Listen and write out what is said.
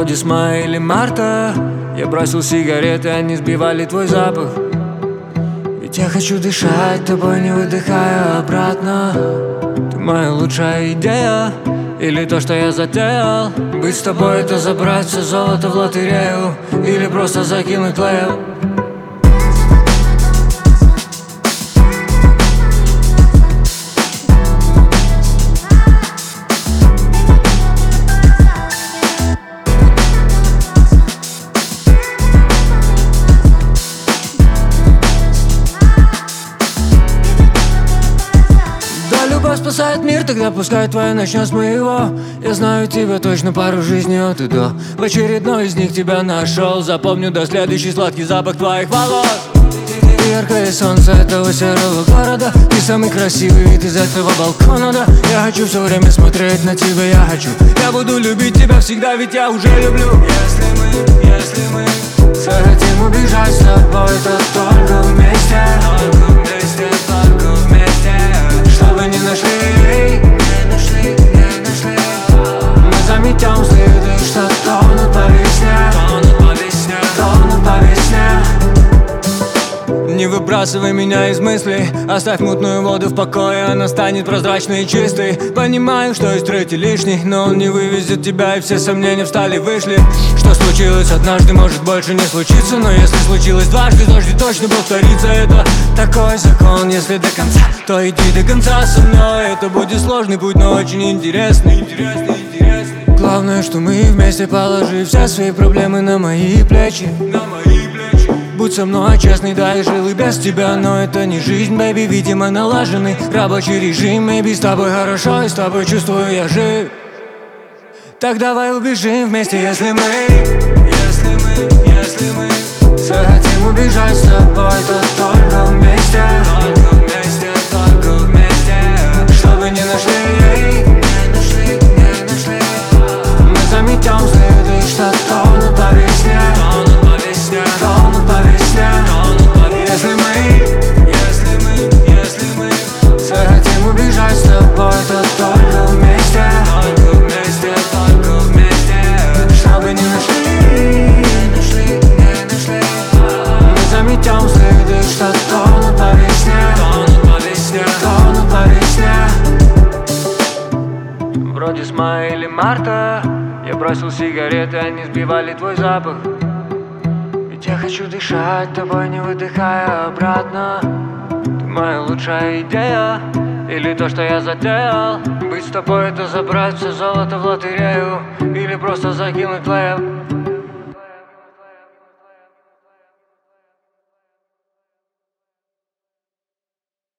Вроде с мая или марта я бросил сигареты, они сбивали твой запах. Ведь я хочу дышать тобой, не выдыхая обратно. Ты моя лучшая идея, или то, что я затеял. Быть с тобой — это забрать все золото в лотерею, или просто закинуть лейл. Любовь спасает мир, тогда пускай твоя начнет с моего. Я знаю тебя точно пару жизней от и до. В очередной из них тебя нашел. Запомню до следующий сладкий запах твоих волос. Ты яркое солнце этого серого города. Ты самый красивый вид из этого балкона, да. Я хочу все время смотреть на тебя, я буду любить тебя всегда, ведь я уже люблю. Если мы захотим убежать с тобой, то только вместе. Чтобы не нашли, мы заметем следы, что тонут по весне, тонут по весне. Не выбрасывай меня из мыслей, оставь мутную воду в покое, она станет прозрачной и чистой. Понимаю, что есть третий лишний, но он не вывезет тебя, и все сомнения встали, вышли. Что случилось однажды, может больше не случиться, но если случилось дважды, дождь точно повторится. Это такой закон, если до конца, то иди до конца со мной. Это будет сложный путь, но очень интересный. Главное, что мы вместе, положи все свои проблемы на мои плечи. Будь со мной честный, да, я жил и без тебя, но это не жизнь, бэйби, видимо, налаженный рабочий режим. Maybe с тобой хорошо, и с тобой чувствую я жив. Так давай убежим вместе, если мы захотим убежать с тобой, то только вместе, чтобы не нашли, мы заметем следы, что тонут по весне. Захотим убежать с тобой, то только вместе, чтобы не нашли, мы заметем следы, что тонут по весне, тонут по весне. Вроде с мая или марта я бросил сигареты, они сбивали твой запах. Ведь я хочу дышать тобой, не выдыхая обратно. Ты моя лучшая идея, или то, что я затеял. Быть с тобой — это забрать все золото в лотерею, или просто закинуть лейл.